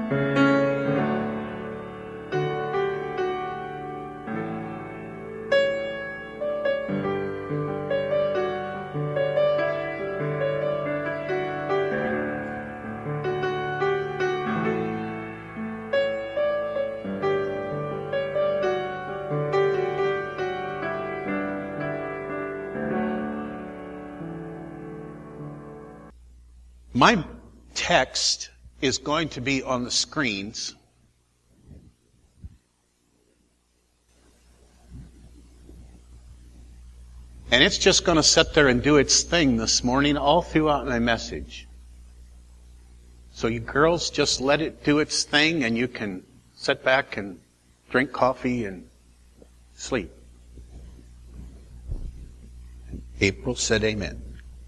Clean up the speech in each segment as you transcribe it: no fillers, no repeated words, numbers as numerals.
My text is going to be on the screens. And it's just going to sit there and do its thing this morning all throughout my message. So you girls just let it do its thing and you can sit back and drink coffee and sleep. And April said amen.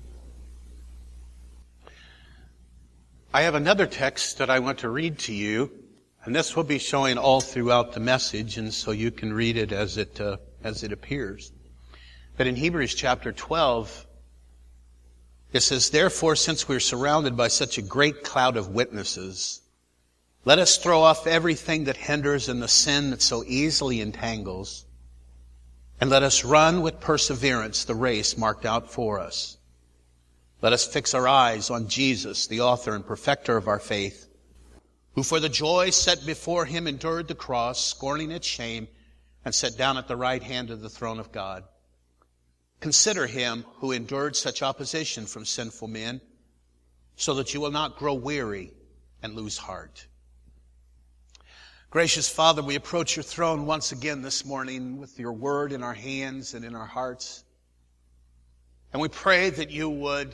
I have another text that I want to read to you, and this will be showing all throughout the message, and so you can read it as it appears. But in Hebrews chapter 12, it says, "Therefore, since we are surrounded by such a great cloud of witnesses, let us throw off everything that hinders and the sin that so easily entangles, and let us run with perseverance the race marked out for us. Let us fix our eyes on Jesus, the author and perfecter of our faith, who for the joy set before him endured the cross, scorning its shame, and sat down at the right hand of the throne of God. Consider him who endured such opposition from sinful men, so that you will not grow weary and lose heart." Gracious Father, we approach your throne once again this morning with your word in our hands and in our hearts. And we pray that you would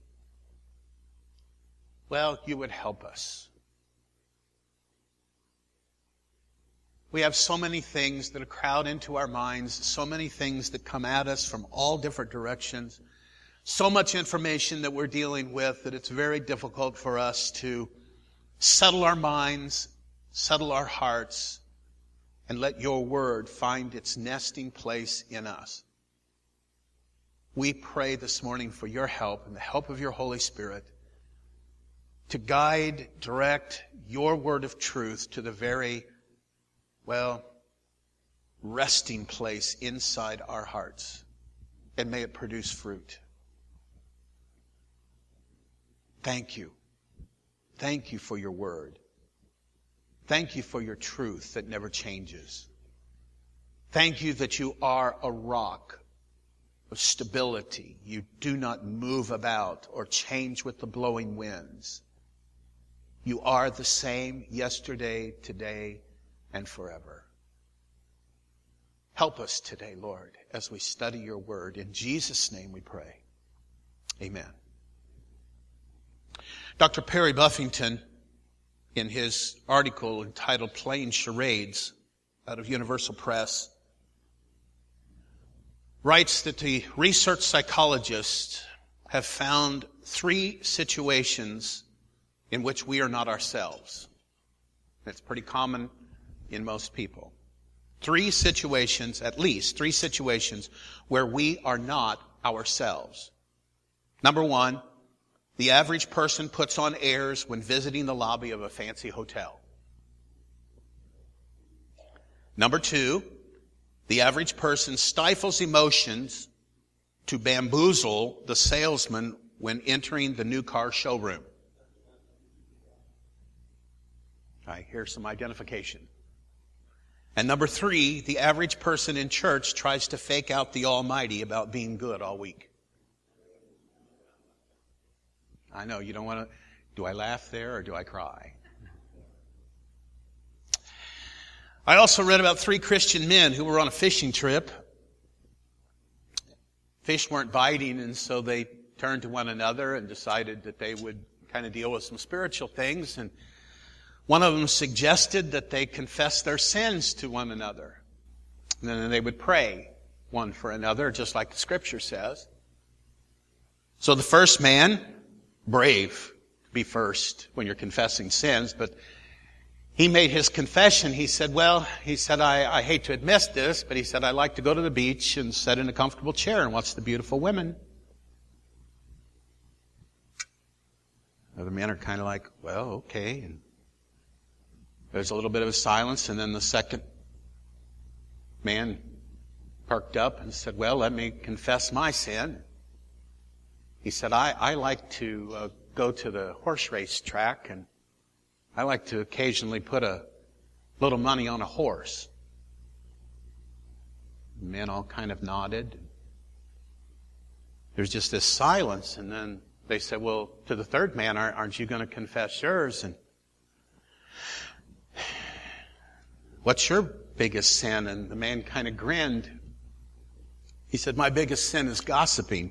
help us. We have so many things that crowd into our minds, so many things that come at us from all different directions, so much information that we're dealing with that it's very difficult for us to settle our minds, settle our hearts, and let your word find its nesting place in us. We pray this morning for your help and the help of your Holy Spirit to guide, direct your word of truth to the very, resting place inside our hearts. And may it produce fruit. Thank you. Thank you for your word. Thank you for your truth that never changes. Thank you that you are a rock of stability. You do not move about or change with the blowing winds. You are the same yesterday, today, and forever. Help us today, Lord, as we study your word. In Jesus' name we pray. Amen. Dr. Perry Buffington, in his article entitled "Playing Charades" out of Universal Press, writes that the research psychologists have found 3 situations in which we are not ourselves. That's pretty common in most people. 3 situations, at least 3 situations, where we are not ourselves. Number 1, the average person puts on airs when visiting the lobby of a fancy hotel. Number 2, the average person stifles emotions to bamboozle the salesman when entering the new car showroom. I hear some identification. And number 3, the average person in church tries to fake out the Almighty about being good all week. I know you don't want to. Do I laugh there or do I cry? I also read about 3 Christian men who were on a fishing trip. Fish weren't biting, and so they turned to one another and decided that they would kind of deal with some spiritual things. And one of them suggested that they confess their sins to one another. And then they would pray one for another, just like the Scripture says. So the first man, brave to be first when you're confessing sins, but he made his confession. He said, I hate to admit this, but he said, I like to go to the beach and sit in a comfortable chair and watch the beautiful women. Other men are kind of like, okay. And There's a little bit of a silence, and then the second man perked up and said, well, let me confess my sin. He said, I like to go to the horse race track, and I like to occasionally put a little money on a horse. The men all kind of nodded. There's just this silence, and then they said, well, to the third man, aren't you going to confess yours? And what's your biggest sin? And the man kind of grinned. He said, my biggest sin is gossiping.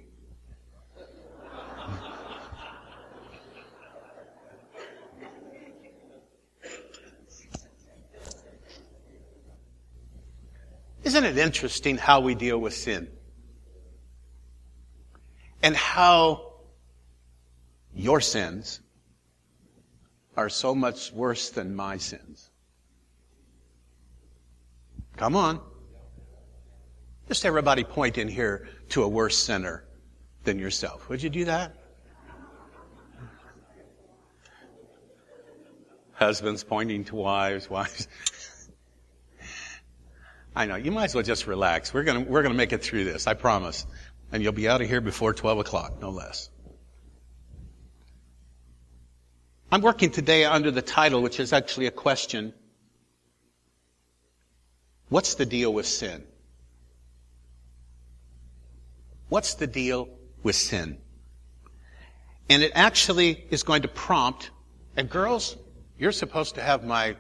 Isn't it interesting how we deal with sin? And how your sins are so much worse than my sins. Come on. Just everybody point in here to a worse sinner than yourself. Would you do that? Husbands pointing to wives, wives. I know, you might as well just relax. We're gonna make it through this, I promise. And you'll be out of here before 12 o'clock, no less. I'm working today under the title, which is actually a question. What's the deal with sin? What's the deal with sin? And it actually is going to prompt, and girls, you're supposed to have my...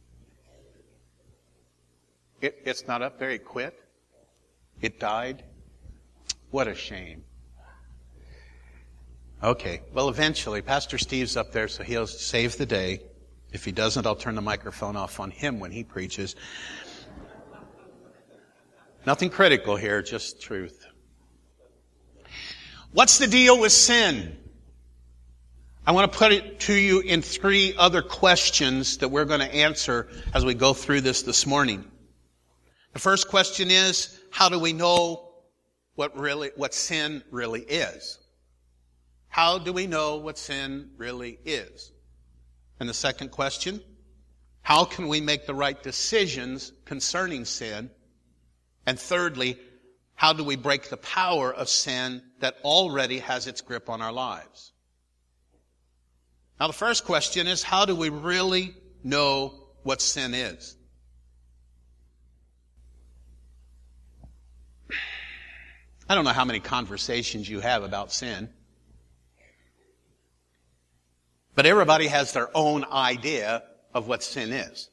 It's not up there, it quit. It died. What a shame. Okay, well eventually, Pastor Steve's up there, so he'll save the day. If he doesn't, I'll turn the microphone off on him when he preaches. Nothing critical here, just truth. What's the deal with sin? I want to put it to you in 3 other questions that we're going to answer as we go through this morning. The first question is, how do we know what sin really is? How do we know what sin really is? And the second question, how can we make the right decisions concerning sin? And thirdly, how do we break the power of sin that already has its grip on our lives? Now the first question is, how do we really know what sin is? I don't know how many conversations you have about sin. But everybody has their own idea of what sin is.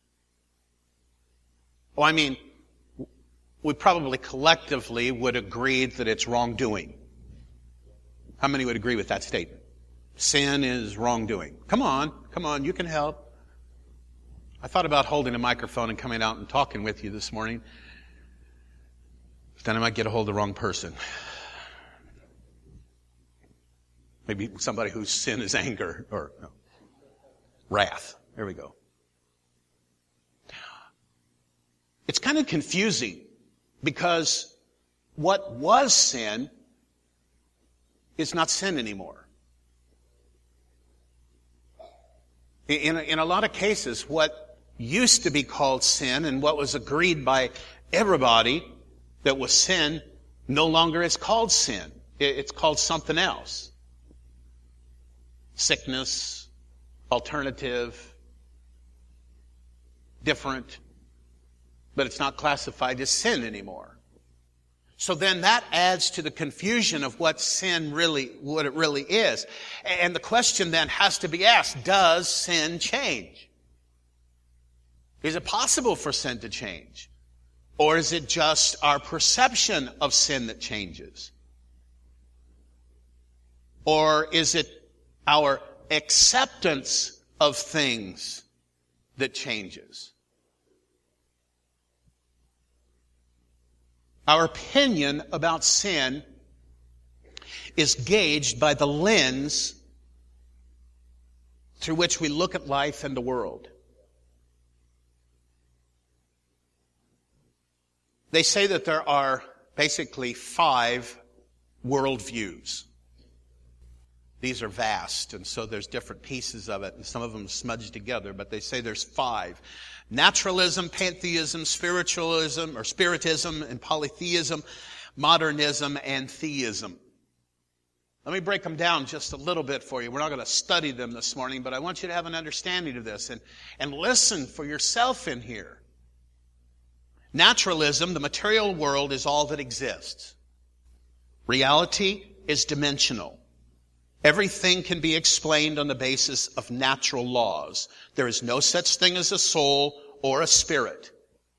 Well, I mean, we probably collectively would agree that it's wrongdoing. How many would agree with that statement? Sin is wrongdoing. Come on, you can help. I thought about holding a microphone and coming out and talking with you this morning. But then I might get a hold of the wrong person. Maybe somebody whose sin is anger or wrath. There we go. It's kind of confusing because what was sin is not sin anymore. In a lot of cases, what used to be called sin and what was agreed by everybody that was sin no longer is called sin. It's called something else. Sickness, alternative, different, but it's not classified as sin anymore. So then that adds to the confusion of what sin really, what it really is. And the question then has to be asked, does sin change? Is it possible for sin to change? Or is it just our perception of sin that changes? Or is it our acceptance of things that changes? Our opinion about sin is gauged by the lens through which we look at life and the world. They say that there are 5 worldviews. These are vast, and so there's different pieces of it, and some of them smudged together, but they say there's 5. Naturalism, pantheism, spiritualism, or spiritism, and polytheism, modernism, and theism. Let me break them down just a little bit for you. We're not going to study them this morning, but I want you to have an understanding of this and listen for yourself in here. Naturalism, the material world, is all that exists. Reality is dimensional. Everything can be explained on the basis of natural laws. There is no such thing as a soul or a spirit.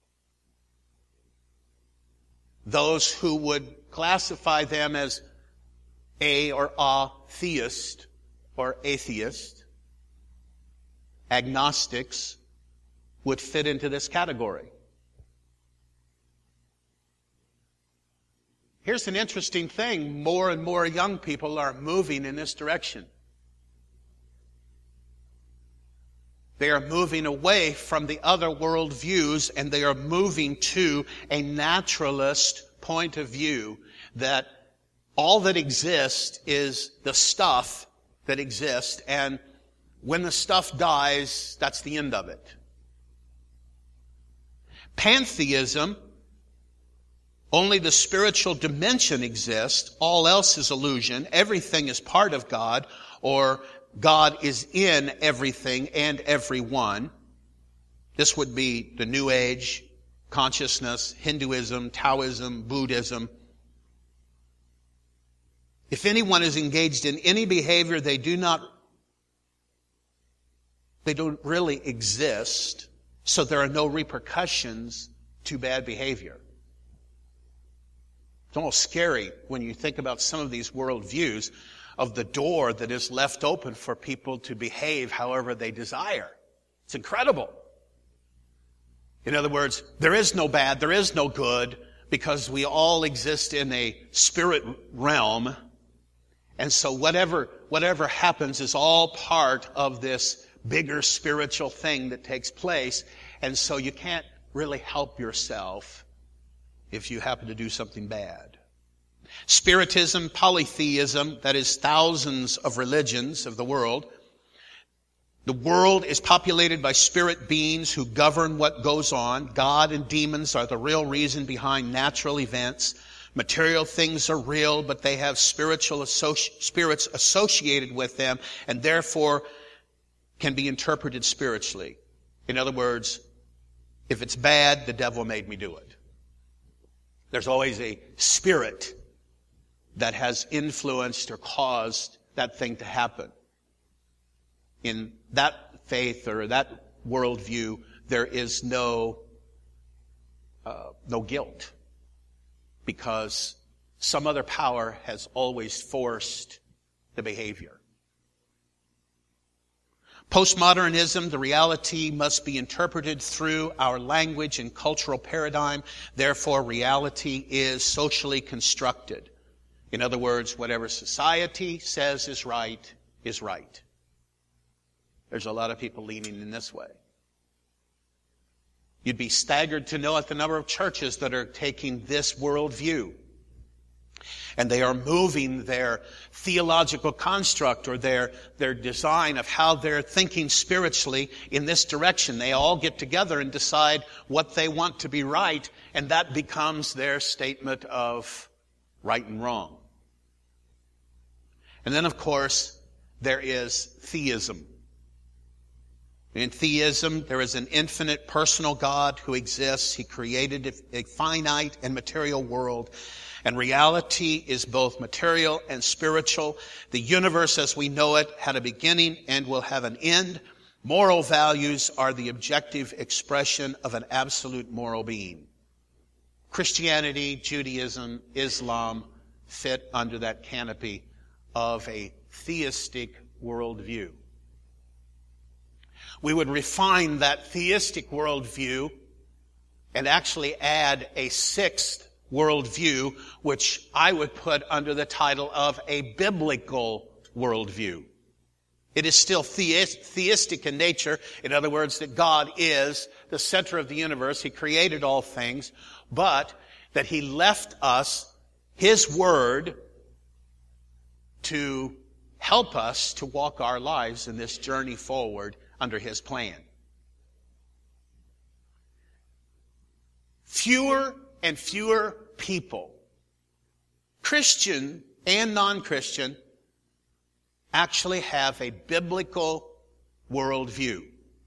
Those who would classify them as a or theist or atheist, agnostics, would fit into this category. Here's an interesting thing. More and more young people are moving in this direction. They are moving away from the other worldviews, and they are moving to a naturalist point of view that all that exists is the stuff that exists, and when the stuff dies, that's the end of it. Pantheism, only the spiritual dimension exists. All else is illusion. Everything is part of God, or God is in everything and everyone. This would be the New Age consciousness, Hinduism, Taoism, Buddhism. If anyone is engaged in any behavior they don't really exist, so there are no repercussions to bad behavior. It's almost scary when you think about some of these worldviews of the door that is left open for people to behave however they desire. It's incredible. In other words, there is no bad, there is no good, because we all exist in a spirit realm. And so whatever happens is all part of this bigger spiritual thing that takes place. And so you can't really help yourself if you happen to do something bad. Spiritism, polytheism, that is thousands of religions of the world. The world is populated by spirit beings who govern what goes on. God and demons are the real reason behind natural events. Material things are real, but they have spirits associated with them, and therefore can be interpreted spiritually. In other words, if it's bad, the devil made me do it. There's always a spirit that has influenced or caused that thing to happen. In that faith or that worldview, there is no guilt, because some other power has always forced the behavior. Postmodernism, the reality must be interpreted through our language and cultural paradigm. Therefore, reality is socially constructed. In other words, whatever society says is right is right. There's a lot of people leaning in this way. You'd be staggered to know at the number of churches that are taking this worldview. And they are moving their theological construct or their design of how they're thinking spiritually in this direction. They all get together and decide what they want to be right, and that becomes their statement of right and wrong. And then, of course, there is theism. In theism, there is an infinite personal God who exists. He created a finite and material world. And reality is both material and spiritual. The universe as we know it had a beginning and will have an end. Moral values are the objective expression of an absolute moral being. Christianity, Judaism, Islam fit under that canopy of a theistic worldview. We would refine that theistic worldview and actually add a sixth worldview, which I would put under the title of a biblical worldview. It is still theistic in nature. In other words, that God is the center of the universe. He created all things, but that He left us His Word to help us to walk our lives in this journey forward under His plan. Fewer and fewer people, Christian and non-Christian, actually have a biblical worldview.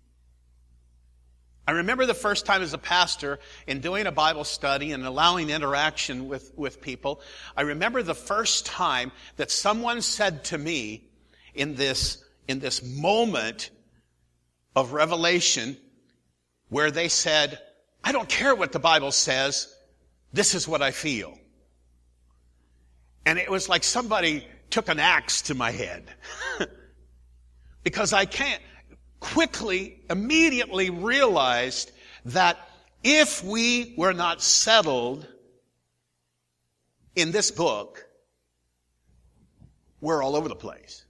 I remember the first time as a pastor in doing a Bible study and allowing interaction with people. I remember the first time that someone said to me in this moment of revelation where they said, I don't care what the Bible says, this is what I feel. And it was like somebody took an axe to my head. Because I immediately realized that if we were not settled in this book, we're all over the place.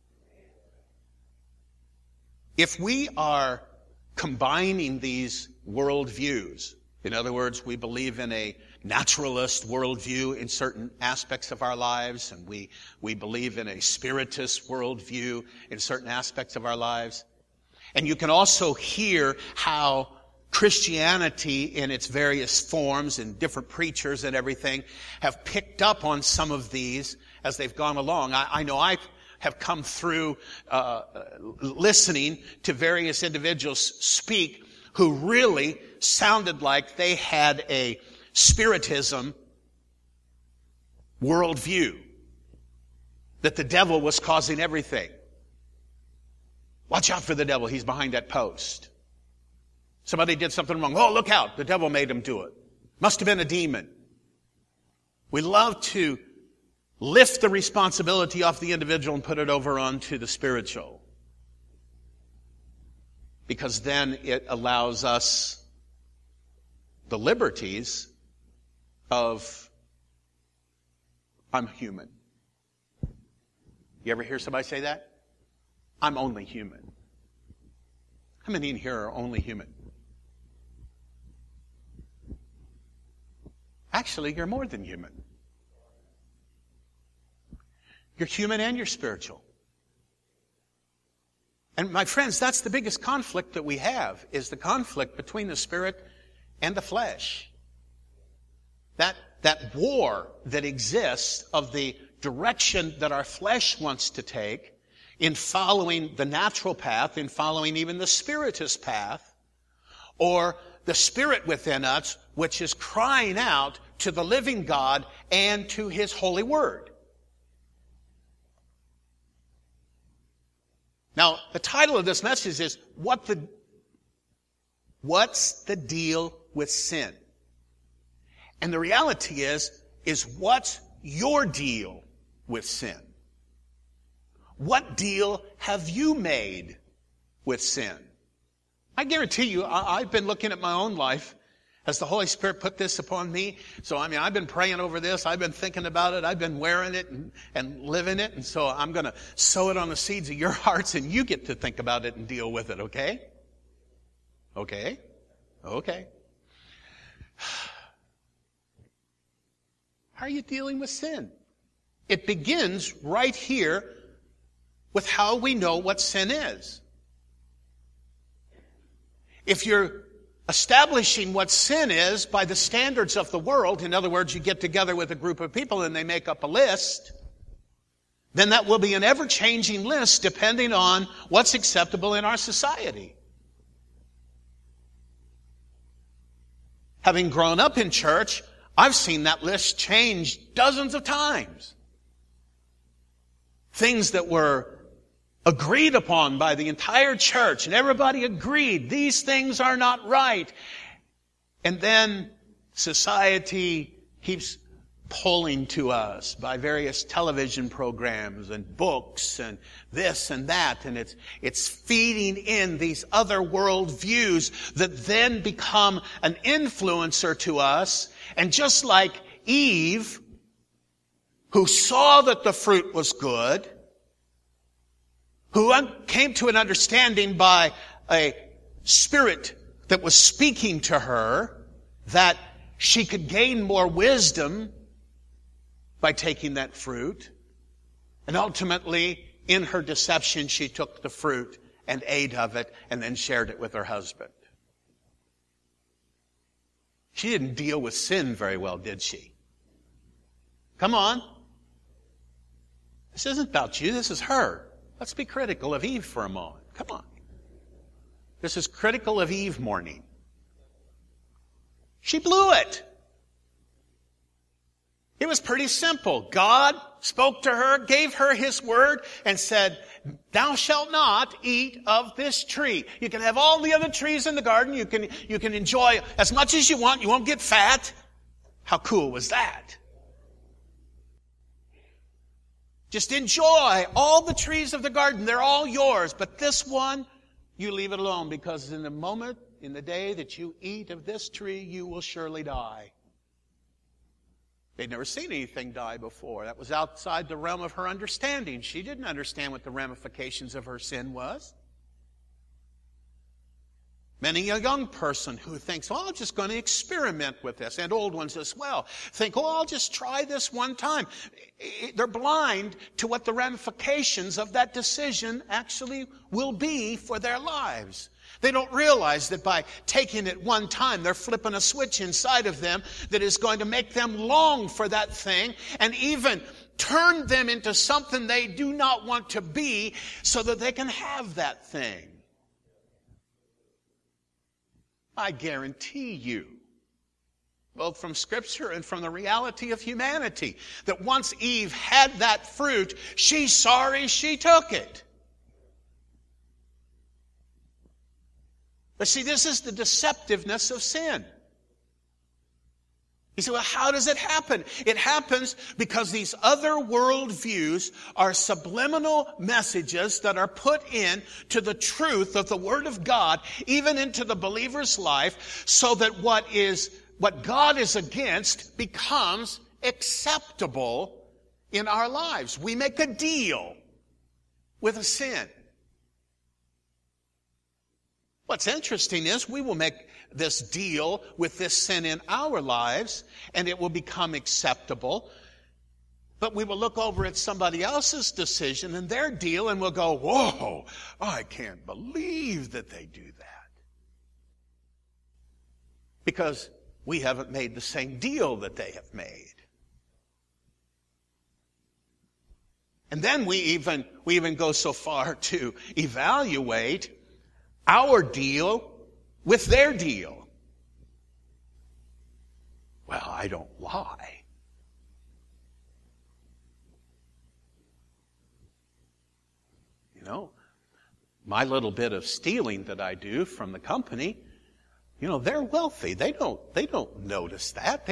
If we are combining these worldviews, in other words, we believe in a naturalist worldview in certain aspects of our lives, and we believe in a spiritist worldview in certain aspects of our lives. And you can also hear how Christianity in its various forms and different preachers and everything have picked up on some of these as they've gone along. I know I have come through listening to various individuals speak who really sounded like they had a spiritism worldview, that the devil was causing everything. Watch out for the devil. He's behind that post. Somebody did something wrong. Oh, look out. The devil made him do it. Must have been a demon. We love to lift the responsibility off the individual and put it over onto the spiritual. Because then it allows us the liberties of, I'm human. You ever hear somebody say that? I'm only human. How many in here are only human? Actually, you're more than human. You're human and you're spiritual. And my friends, that's the biggest conflict that we have, is the conflict between the spirit and the flesh. That war that exists of the direction that our flesh wants to take in following the natural path, in following even the spiritist path, or the spirit within us, which is crying out to the living God and to His holy word. Now, the title of this message is, What's the Deal with Sin? And the reality is what's your deal with sin? What deal have you made with sin? I guarantee you, I've been looking at my own life as the Holy Spirit put this upon me. So, I've been praying over this. I've been thinking about it. I've been wearing it and living it. And so I'm going to sow it on the seeds of your hearts, and you get to think about it and deal with it, okay? Okay? Okay. How are you dealing with sin? It begins right here with how we know what sin is. If you're establishing what sin is by the standards of the world, in other words, you get together with a group of people and they make up a list, then that will be an ever-changing list depending on what's acceptable in our society. Having grown up in church, I've seen that list change dozens of times. Things that were agreed upon by the entire church, and everybody agreed these things are not right. And then society keeps pulling to us by various television programs and books and this and that, and it's feeding in these other world views that then become an influencer to us. And just like Eve, who saw that the fruit was good, who came to an understanding by a spirit that was speaking to her that she could gain more wisdom by taking that fruit. And ultimately, in her deception, she took the fruit and ate of it and then shared it with her husband. She didn't deal with sin very well, did she? Come on. This isn't about you. This is her. Let's be critical of Eve for a moment. Come on. This is critical of Eve morning. She blew it. It was pretty simple. God spoke to her, gave her His word, and said, thou shalt not eat of this tree. You can have all the other trees in the garden. You can enjoy as much as you want. You won't get fat. How cool was that? Just enjoy all the trees of the garden. They're all yours. But this one, you leave it alone, because in the moment, in the day that you eat of this tree, you will surely die. They'd never seen anything die before. That was outside the realm of her understanding. She didn't understand what the ramifications of her sin was. Many a young person who thinks, well, I'm just going to experiment with this, and old ones as well, think, oh, I'll just try this one time. They're blind to what the ramifications of that decision actually will be for their lives. They don't realize that by taking it one time, they're flipping a switch inside of them that is going to make them long for that thing and even turn them into something they do not want to be so that they can have that thing. I guarantee you, both from Scripture and from the reality of humanity, that once Eve had that fruit, she's sorry she took it. But see, this is the deceptiveness of sin. You say, well, how does it happen? It happens because these other worldviews are subliminal messages that are put in to the truth of the Word of God, even into the believer's life, so that what God is against becomes acceptable in our lives. We make a deal with a sin. What's interesting is we will make this deal with this sin in our lives, and it will become acceptable. But we will look over at somebody else's decision and their deal, and we'll go, whoa, I can't believe that they do that. Because we haven't made the same deal that they have made. And then we even go so far to evaluate our deal with their deal. Well, I don't lie. You know, my little bit of stealing that I do from the company, you know, they're wealthy. They don't notice that.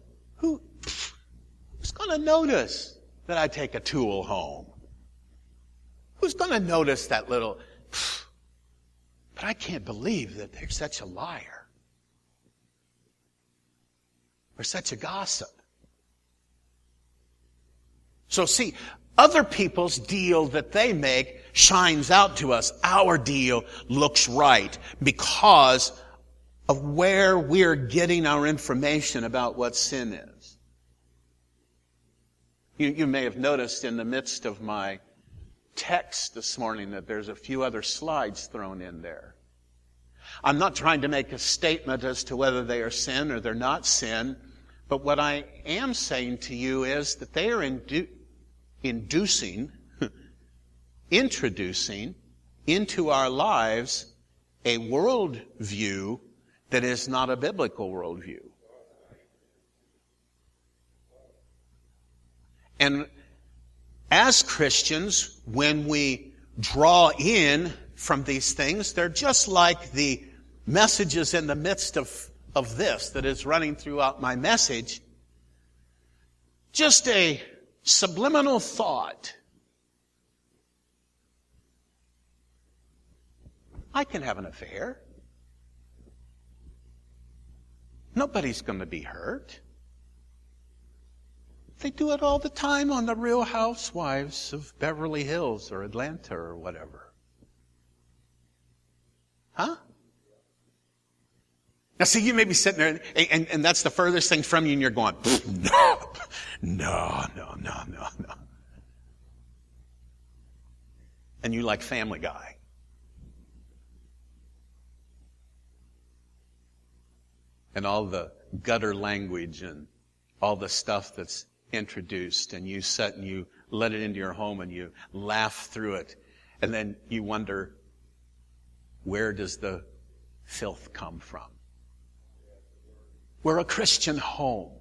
Who's going to notice that I take a tool home? Who's going to notice that little... But I can't believe that they're such a liar. Or such a gossip. So see, other people's deal that they make shines out to us. Our deal looks right because of where we're getting our information about what sin is. You may have noticed in the midst of my text this morning that there's a few other slides thrown in there. I'm not trying to make a statement as to whether they are sin or they're not sin, but what I am saying to you is that they are introducing into our lives a worldview that is not a biblical worldview. And as Christians, when we draw in from these things, they're just like the messages in the midst of this that is running throughout my message. Just a subliminal thought. I can have an affair. Nobody's going to be hurt. They do it all the time on the Real Housewives of Beverly Hills or Atlanta or whatever. Huh? Now see, you may be sitting there and that's the furthest thing from you and you're going, no. and you like Family Guy. And all the gutter language and all the stuff that's introduced, and you sit and you let it into your home and you laugh through it, and then you wonder, where does the filth come from? We're a Christian home.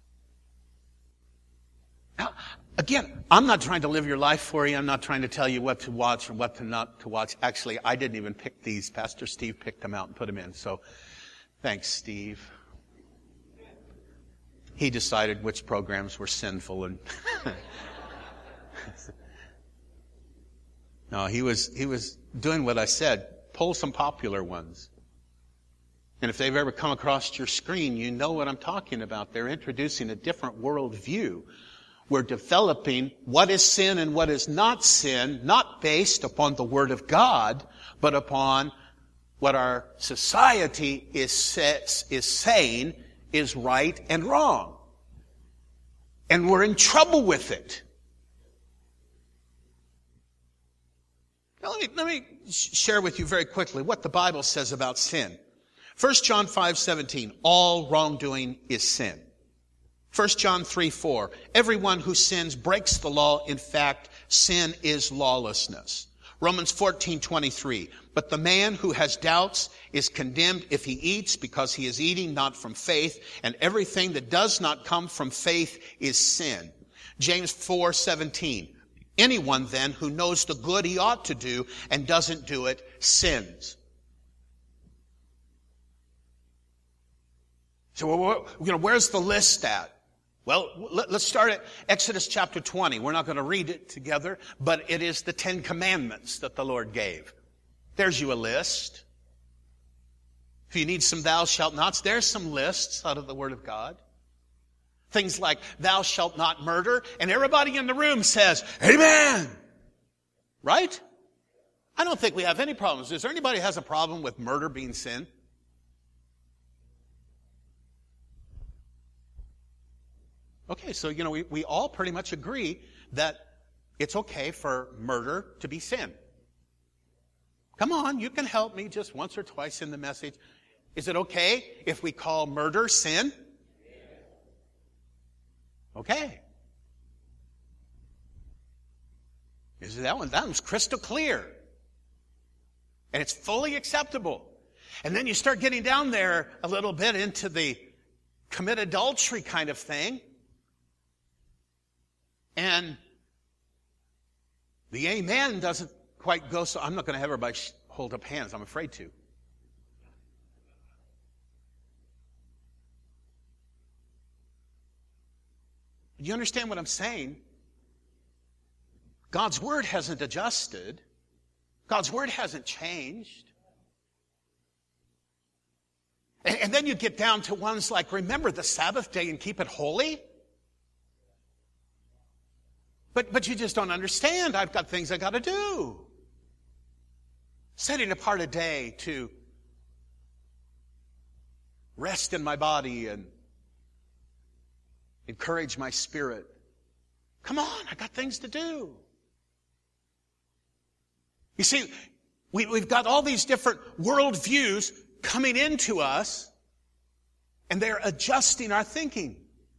Now, again, I'm not trying to live your life for you. I'm not trying to tell you what to watch and what to not to watch. Actually, I didn't even pick these. Pastor Steve picked them out and put them in. So, thanks, Steve. He decided which programs were sinful and no, he was doing what I said. Pull some popular ones. And if they've ever come across your screen, you know what I'm talking about. They're introducing a different worldview. We're developing what is sin and what is not sin, not based upon the Word of God, but upon what our society is saying is right and wrong. And we're in trouble with it. Now let me share with you very quickly what the Bible says about sin. 1 John 5:17, all wrongdoing is sin. 1 John 3:4, everyone who sins breaks the law. In fact, sin is lawlessness. Romans 14:23, but the man who has doubts is condemned if he eats, because he is eating not from faith, and everything that does not come from faith is sin. James 4:17, anyone then who knows the good he ought to do and doesn't do it sins. So, where's the list at? Well, let's start at Exodus chapter 20. We're not going to read it together, but it is the 10 Commandments that the Lord gave. There's you a list. If you need some thou shalt nots, there's some lists out of the Word of God. Things like, thou shalt not murder, and everybody in the room says, amen! Right? I don't think we have any problems. Is there anybody who has a problem with murder being sin? Okay, so, we all pretty much agree that it's okay for murder to be sin. Come on, you can help me just once or twice in the message. Is it okay if we call murder sin? Okay. That one's crystal clear. And it's fully acceptable. And then you start getting down there a little bit into the commit adultery kind of thing. And the amen doesn't quite go so. I'm not going to have everybody hold up hands. I'm afraid to. Do you understand what I'm saying? God's Word hasn't adjusted. God's Word hasn't changed. And then you get down to ones like, remember the Sabbath day and keep it holy. But you just don't understand. I've got things I got to do. Setting apart a day to rest in my body and encourage my spirit. Come on, I got things to do. You see, we've got all these different worldviews coming into us, and they're adjusting our thinking.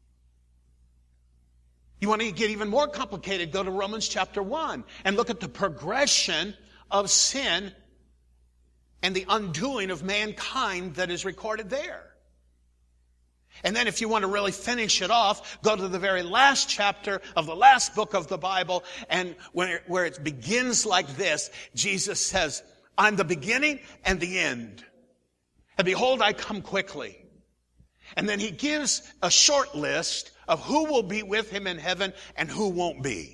You want to get even more complicated, go to Romans chapter 1 and look at the progression of sin and the undoing of mankind that is recorded there. And then if you want to really finish it off, go to the very last chapter of the last book of the Bible, and where it begins like this, Jesus says, I'm the beginning and the end. And behold, I come quickly. And then he gives a short list of who will be with him in heaven and who won't be.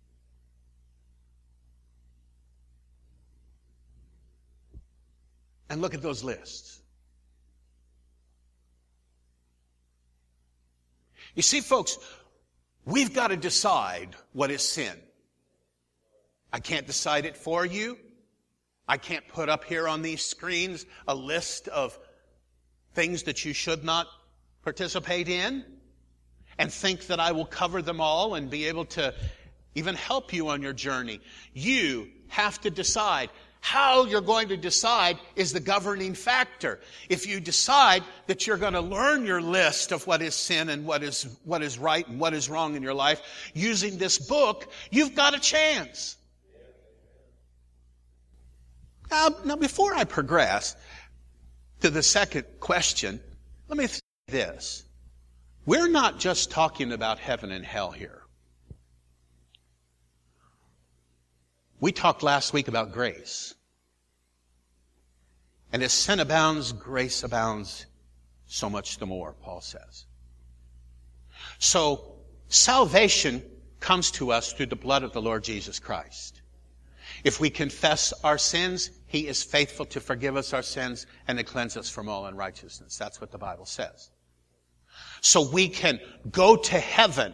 And look at those lists. You see, folks, we've got to decide what is sin. I can't decide it for you. I can't put up here on these screens a list of things that you should not participate in and think that I will cover them all and be able to, even help you on your journey. You have to decide. How you're going to decide is the governing factor. If you decide that you're going to learn your list of what is sin and what is right and what is wrong in your life using this book, you've got a chance. Now before I progress to the second question, let me say this. We're not just talking about heaven and hell here. We talked last week about grace. And as sin abounds, grace abounds so much the more, Paul says. So, salvation comes to us through the blood of the Lord Jesus Christ. If we confess our sins, He is faithful to forgive us our sins and to cleanse us from all unrighteousness. That's what the Bible says. So we can go to heaven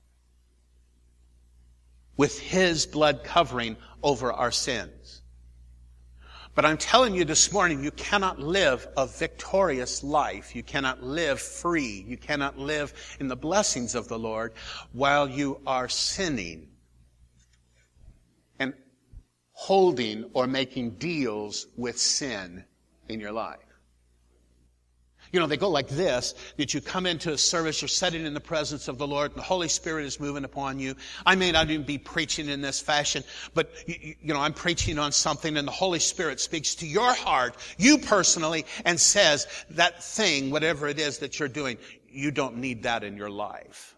with His blood covering over our sins. But I'm telling you this morning, you cannot live a victorious life. You cannot live free. You cannot live in the blessings of the Lord while you are sinning and holding or making deals with sin in your life. You know, they go like this, that you come into a service, you're sitting in the presence of the Lord, and the Holy Spirit is moving upon you. I may not even be preaching in this fashion, but, I'm preaching on something, and the Holy Spirit speaks to your heart, you personally, and says, that thing, whatever it is that you're doing, you don't need that in your life.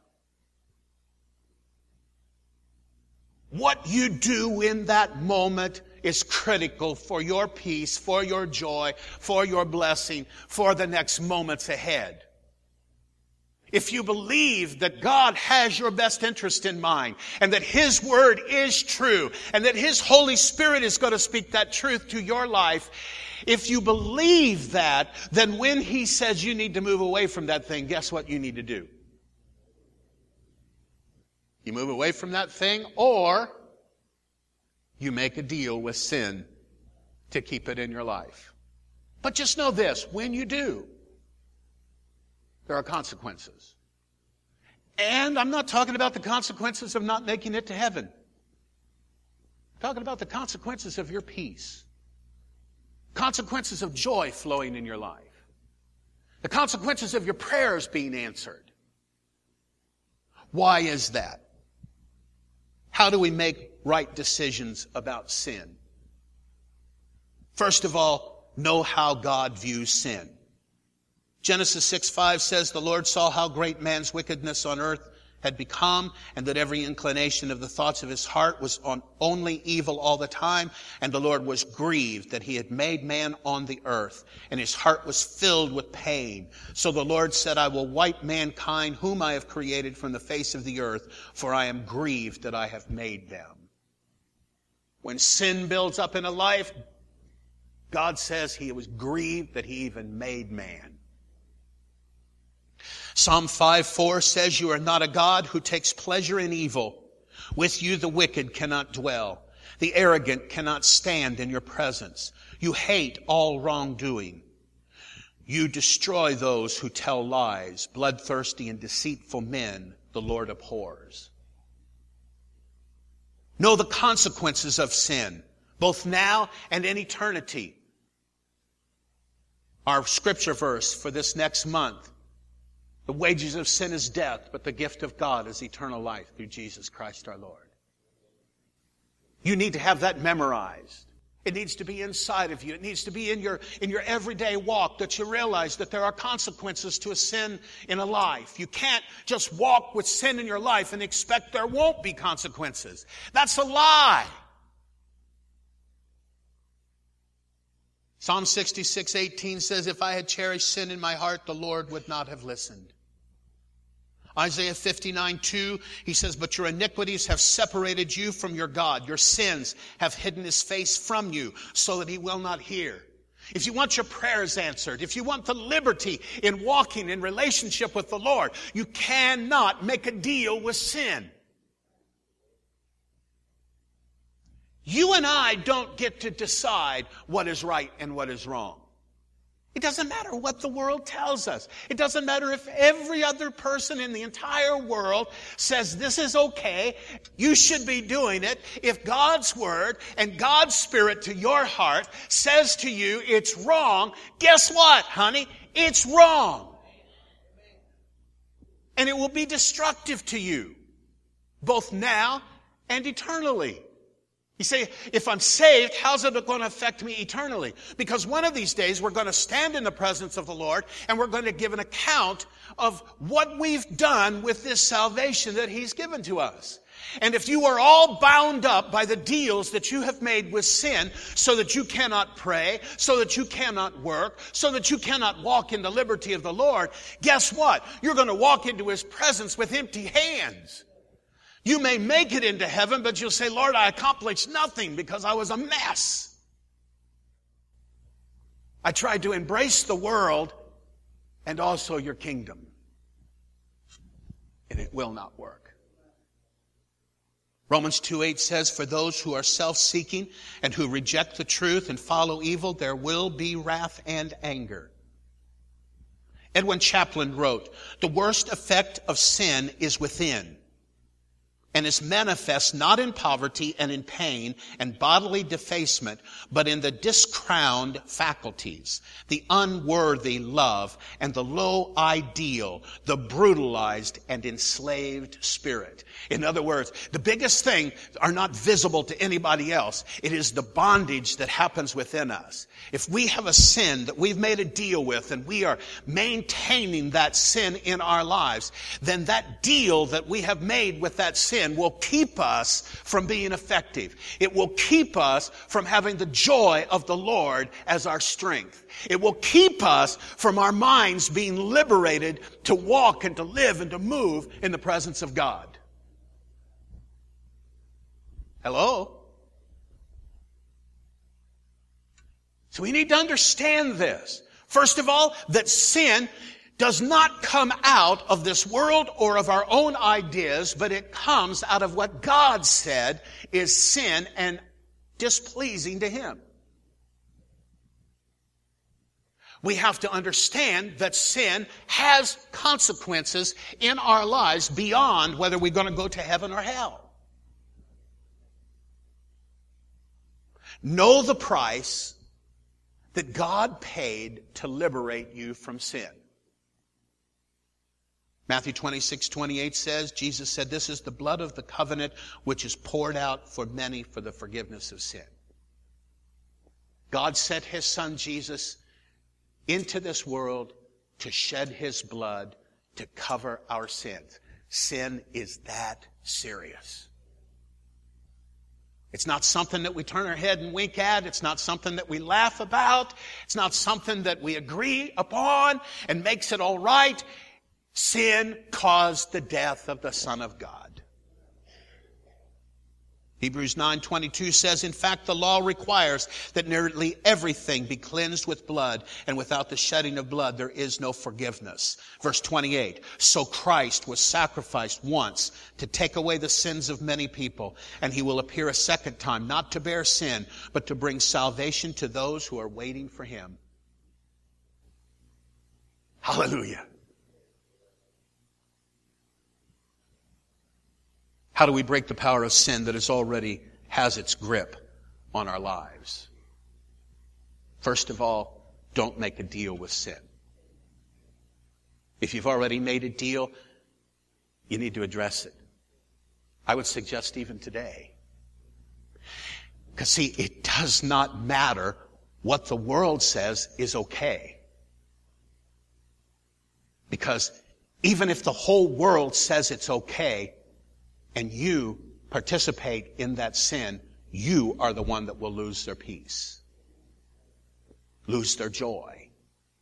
What you do in that moment is critical for your peace, for your joy, for your blessing, for the next moments ahead. If you believe that God has your best interest in mind, and that His Word is true, and that His Holy Spirit is going to speak that truth to your life, if you believe that, then when He says you need to move away from that thing, guess what you need to do? You move away from that thing, or you make a deal with sin to keep it in your life. But just know this, when you do, there are consequences. And I'm not talking about the consequences of not making it to heaven. I'm talking about the consequences of your peace. Consequences of joy flowing in your life. The consequences of your prayers being answered. Why is that? How do we make right decisions about sin? First of all, know how God views sin. Genesis 6:5 says, the Lord saw how great man's wickedness on earth had become, and that every inclination of the thoughts of his heart was on only evil all the time. And the Lord was grieved that He had made man on the earth, and His heart was filled with pain. So the Lord said, I will wipe mankind, whom I have created, from the face of the earth, for I am grieved that I have made them. When sin builds up in a life, God says He was grieved that He even made man. Psalm 5:4 says, you are not a God who takes pleasure in evil. With you the wicked cannot dwell. The arrogant cannot stand in your presence. You hate all wrongdoing. You destroy those who tell lies. Bloodthirsty and deceitful men the Lord abhors. Know the consequences of sin, both now and in eternity. Our scripture verse for this next month: the wages of sin is death, but the gift of God is eternal life through Jesus Christ our Lord. You need to have that memorized. It needs to be inside of you. It needs to be in your everyday walk, that you realize that there are consequences to a sin in a life. You can't just walk with sin in your life and expect there won't be consequences. That's a lie. Psalm 66:18 says, if I had cherished sin in my heart, the Lord would not have listened. Isaiah 59:2, he says, but your iniquities have separated you from your God. Your sins have hidden His face from you so that He will not hear. If you want your prayers answered, if you want the liberty in walking in relationship with the Lord, you cannot make a deal with sin. You and I don't get to decide what is right and what is wrong. It doesn't matter what the world tells us. It doesn't matter if every other person in the entire world says this is okay, you should be doing it. If God's Word and God's Spirit to your heart says to you it's wrong, guess what, honey? It's wrong. And it will be destructive to you, both now and eternally. You say, if I'm saved, how's it going to affect me eternally? Because one of these days we're going to stand in the presence of the Lord and we're going to give an account of what we've done with this salvation that He's given to us. And if you are all bound up by the deals that you have made with sin so that you cannot pray, so that you cannot work, so that you cannot walk in the liberty of the Lord, guess what? You're going to walk into His presence with empty hands. You may make it into heaven, but you'll say, Lord, I accomplished nothing because I was a mess. I tried to embrace the world and also your kingdom. And it will not work. Romans 2:8 says, for those who are self-seeking and who reject the truth and follow evil, there will be wrath and anger. Edwin Chaplin wrote, the worst effect of sin is within, and is manifest not in poverty and in pain and bodily defacement, but in the discrowned faculties, the unworthy love, and the low ideal, the brutalized and enslaved spirit. In other words, the biggest thing are not visible to anybody else. It is the bondage that happens within us. If we have a sin that we've made a deal with and we are maintaining that sin in our lives, then that deal that we have made with that sin will keep us from being effective. It will keep us from having the joy of the Lord as our strength. It will keep us from our minds being liberated to walk and to live and to move in the presence of God. Hello? So we need to understand this. First of all, that sin does not come out of this world or of our own ideas, but it comes out of what God said is sin and displeasing to Him. We have to understand that sin has consequences in our lives beyond whether we're going to go to heaven or hell. Know the price that God paid to liberate you from sin. Matthew 26:28 says, Jesus said, this is the blood of the covenant which is poured out for many for the forgiveness of sin. God sent His Son Jesus into this world to shed His blood to cover our sins. Sin is that serious. It's not something that we turn our head and wink at. It's not something that we laugh about. It's not something that we agree upon and makes it all right. Sin caused the death of the Son of God. Hebrews 9:22 says, in fact, the law requires that nearly everything be cleansed with blood, and without the shedding of blood there is no forgiveness. Verse 28, so Christ was sacrificed once to take away the sins of many people, and He will appear a second time, not to bear sin, but to bring salvation to those who are waiting for Him. Hallelujah. How do we break the power of sin that already has its grip on our lives? First of all, don't make a deal with sin. If you've already made a deal, you need to address it. I would suggest even today. Because see, it does not matter what the world says is okay. Because even if the whole world says it's okay, and you participate in that sin, you are the one that will lose their peace, lose their joy.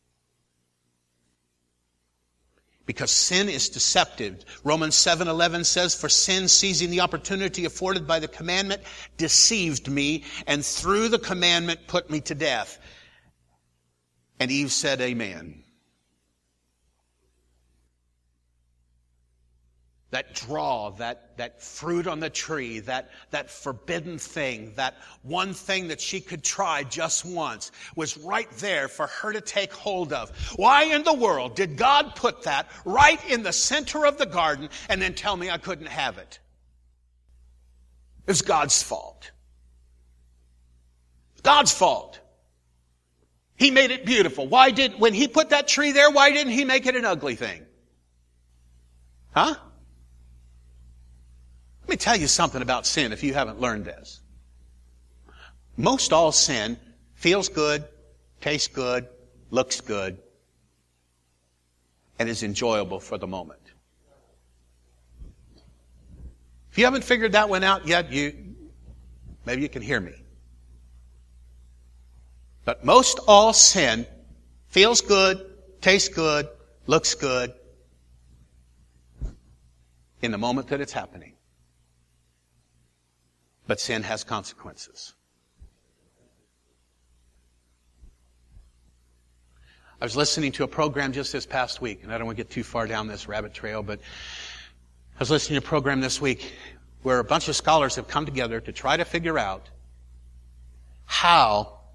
Because sin is deceptive. Romans 7:11 says, for sin, seizing the opportunity afforded by the commandment, deceived me, and through the commandment put me to death. And Eve said, amen. that draw, that fruit on the tree, that forbidden thing, that one thing that she could try just once was right there for her to take hold of. Why in the world did God put that right in the center of the garden and then tell me I couldn't have it? It was God's fault. God's fault. He made it beautiful. When He put that tree there, why didn't He make it an ugly thing? Huh? Let me tell you something about sin if you haven't learned this. Most all sin feels good, tastes good, looks good, and is enjoyable for the moment. If you haven't figured that one out yet, maybe you can hear me. But most all sin feels good, tastes good, looks good in the moment that it's happening. But sin has consequences. I was listening to a program just this past week, and I don't want to get too far down this rabbit trail, but I was listening to a program this week where a bunch of scholars have come together to try to figure out how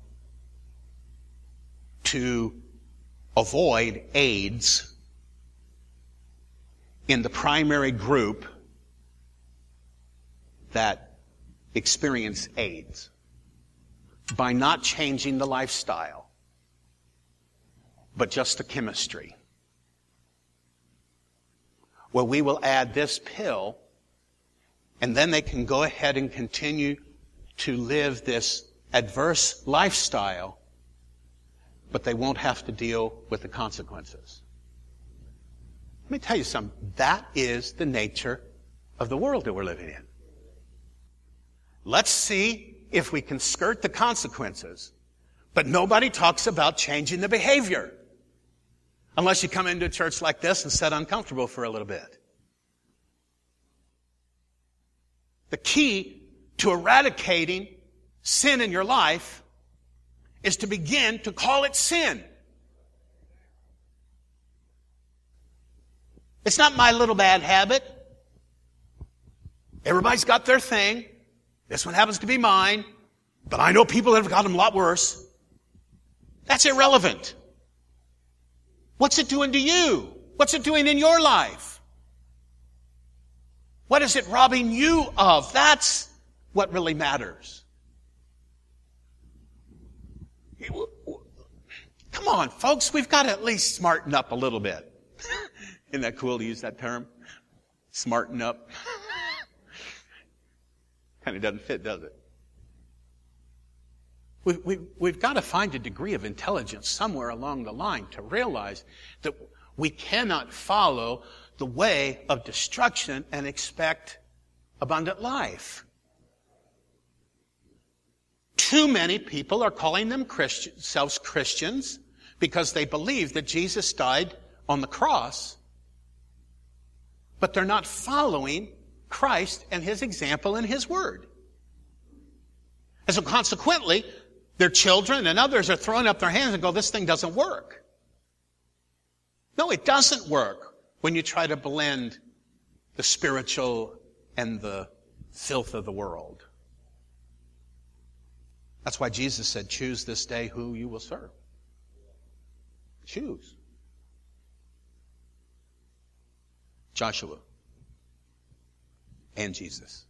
to avoid AIDS in the primary group that experience AIDS by not changing the lifestyle, but just the chemistry. Well, we will add this pill, and then they can go ahead and continue to live this adverse lifestyle, but they won't have to deal with the consequences. Let me tell you something. That is the nature of the world that we're living in. Let's see if we can skirt the consequences, but nobody talks about changing the behavior. Unless you come into a church like this and sit uncomfortable for a little bit. The key to eradicating sin in your life is to begin to call it sin. It's not my little bad habit. Everybody's got their thing. This one happens to be mine. But I know people that have got them a lot worse. That's irrelevant. What's it doing to you? What's it doing in your life? What is it robbing you of? That's what really matters. Come on, folks, we've got to at least smarten up a little bit. Isn't that cool to use that term? Smarten up. Kind of doesn't fit, does it? We've got to find a degree of intelligence somewhere along the line to realize that we cannot follow the way of destruction and expect abundant life. Too many people are calling themselves Christians because they believe that Jesus died on the cross, but they're not following Christ and His example and His Word. And so consequently, their children and others are throwing up their hands and go, this thing doesn't work. No, it doesn't work when you try to blend the spiritual and the filth of the world. That's why Jesus said, choose this day who you will serve. Choose. Joshua and Jesus.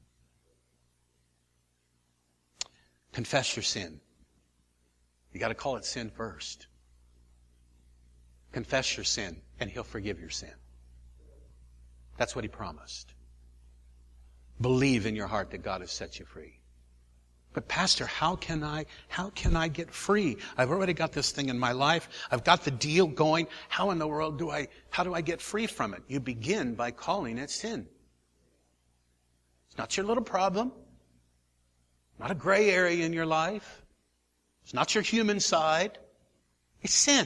Confess your sin. You got to call it sin first. Confess your sin, and He'll forgive your sin. That's what He promised. Believe in your heart that God has set you free. But Pastor, how can I get free? I've already got this thing in my life. I've got the deal going. How in the world how do I get free from it? You begin by calling it sin. It's not your little problem. Not a gray area in your life. It's not your human side. It's sin.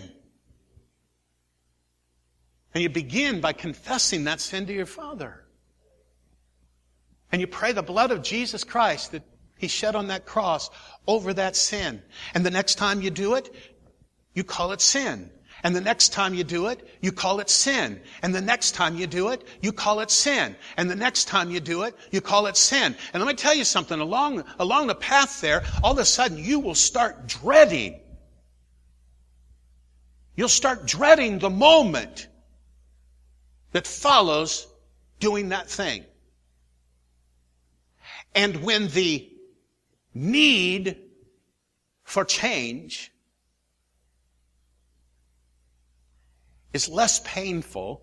And you begin by confessing that sin to your Father. And you pray the blood of Jesus Christ that He shed on that cross over that sin. And the next time you do it, you call it sin. And the next time you do it, you call it sin. And the next time you do it, you call it sin. And the next time you do it, you call it sin. And let me tell you something, along the path there, all of a sudden you will start dreading. You'll start dreading the moment that follows doing that thing. And when the need for change is less painful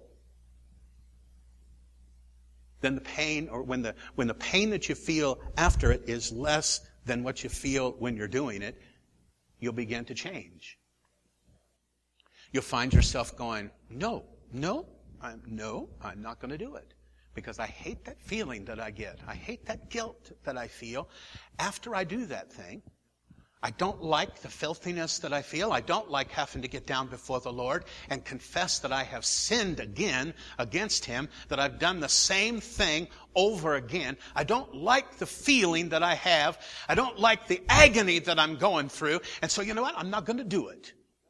than the pain, or when the pain that you feel after it is less than what you feel when you're doing it, you'll begin to change. You'll find yourself going, no, I'm not going to do it. Because I hate that feeling that I get. I hate that guilt that I feel after I do that thing. I don't like the filthiness that I feel. I don't like having to get down before the Lord and confess that I have sinned again against Him, that I've done the same thing over again. I don't like the feeling that I have. I don't like the agony that I'm going through. And so, you know what? I'm not going to do it.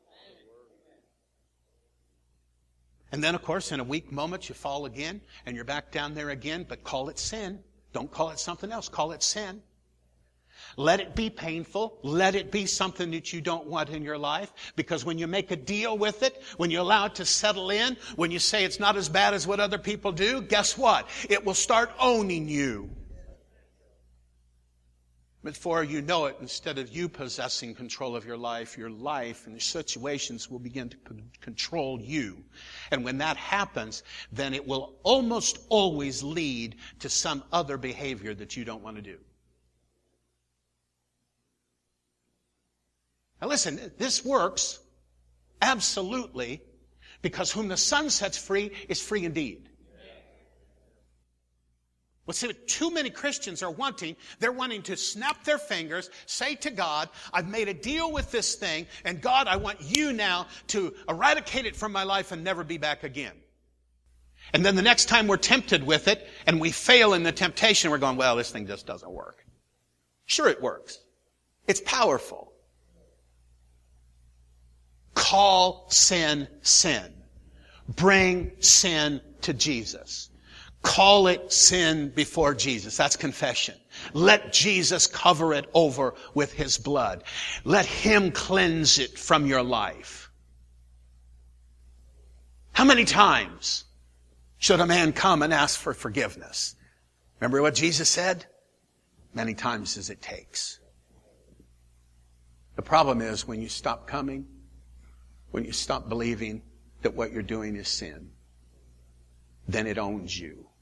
And then, of course, in a weak moment, you fall again, and you're back down there again, but call it sin. Don't call it something else. Call it sin. Let it be painful. Let it be something that you don't want in your life. Because when you make a deal with it, when you allow it to settle in, when you say it's not as bad as what other people do, guess what? It will start owning you. Before you know it, instead of you possessing control of your life and your situations will begin to control you. And when that happens, then it will almost always lead to some other behavior that you don't want to do. Now listen, this works absolutely because whom the Son sets free is free indeed. Well, see, what too many Christians are wanting, they're wanting to snap their fingers, say to God, I've made a deal with this thing, and God, I want you now to eradicate it from my life and never be back again. And then the next time we're tempted with it, and we fail in the temptation, we're going, well, this thing just doesn't work. Sure, it works. It's powerful. Call sin, sin. Bring sin to Jesus. Call it sin before Jesus. That's confession. Let Jesus cover it over with His blood. Let Him cleanse it from your life. How many times should a man come and ask for forgiveness? Remember what Jesus said? Many times as it takes. The problem is when you stop coming, when you stop believing that what you're doing is sin, then it owns you.